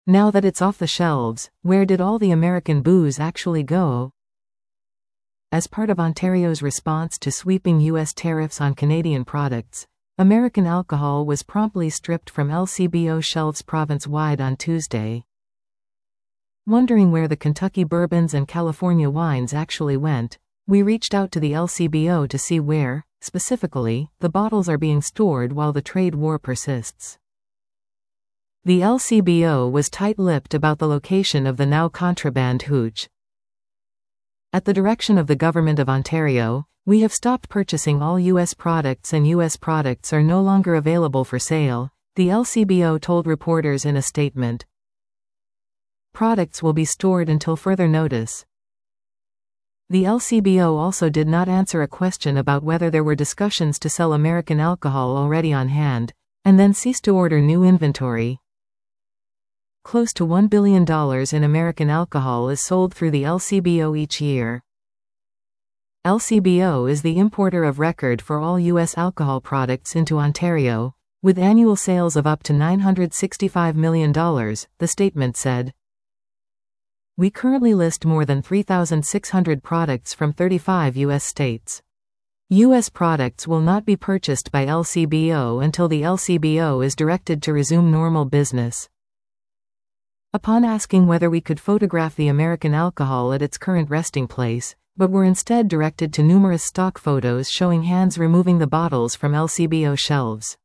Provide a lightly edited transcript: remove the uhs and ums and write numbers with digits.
Now that it's off the shelves, where did all the American booze actually go? As part of Ontario's response to sweeping U.S. tariffs on Canadian products, American alcohol was promptly stripped from LCBO shelves province-wide on Tuesday. Wondering where the Kentucky bourbons and California wines actually went, we reached out to the LCBO to see where, specifically, the bottles are being stored while the trade war persists. The LCBO was tight-lipped about the location of the now contraband hooch. At the direction of the Government of Ontario, we have stopped purchasing all U.S. products and U.S. products are no longer available for sale, the LCBO told reporters in a statement. Products will be stored until further notice. The LCBO also did not answer a question about whether there were discussions to sell American alcohol already on hand, and then cease to order new inventory. Close to $1 billion in American alcohol is sold through the LCBO each year. LCBO is the importer of record for all U.S. alcohol products into Ontario, with annual sales of up to $965 million, the statement said. We currently list more than 3,600 products from 35 U.S. states. U.S. products will not be purchased by LCBO until the LCBO is directed to resume normal business. Upon asking whether we could photograph the American alcohol at its current resting place, but were instead directed to numerous stock photos showing hands removing the bottles from LCBO shelves.